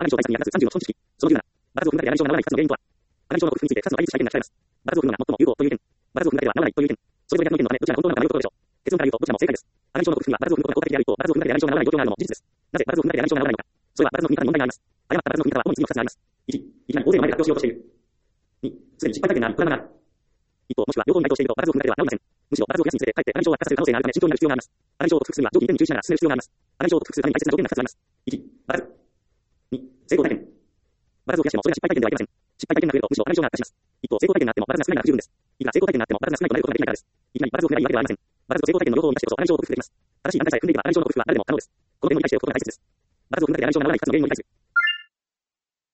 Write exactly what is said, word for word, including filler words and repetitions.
アナリ象対策に役立つさんじゅうの基本知識。そのじゅうなな、場数を踏んだけでアナリ象が直らないふたつの原因とは。アナリ象の工夫についてふたつの倍率試験が使えます。場数を踏むのが最も有効という点。場数を踏むだけでは直らないという点。それぞれ逆の意見のため、どちらが本当なのか迷うところでしょう。結論から言うと、どちらも正解です。アナリ象の工夫には場数を踏むことが効果的である一方、場数を踏むだけでアナリ象が直らない状況があるのも事実です。なぜ場数を踏むだけでアナリ象が直らないのか。それは場数の踏み方に問題があります。誤った場数の踏み方は主に次のふたつがあります。いち、いきなり大勢の前で発表しようとしている。に、すでに失敗体験があり、不安がある。一方、もしくは両方に該当していると場数を踏むだけでは直りません。むしろ場数を増やすにつれて、かえってアナリ象を悪化させる可能性があるため慎重になる必要があります。アナリ象を克服するには上記に点に注意しながら進める必要があります。アナリ象を克服するために大切な条件がふたつあります。いち、場数。に、成功体験。場数を増やしてもそれが失敗体験ではありません。失敗体験が増えるとむしろアナリ象が悪化します。一方、成功体験があっても場数が少ないなら不十分です。いくら成功体験があっても場数が少ないとなることができないからです。いきなり場数を踏めばいいわけではありません。場数と成功体験の両方を満たしてこそアナリ象を克服できます。正しい段階さえ踏んでいけばアナリ象の克服は誰でも可能です。この点を理解しておくことが大切です。場数を踏むだけでアナリ象が直らないふたつの原因を理解する。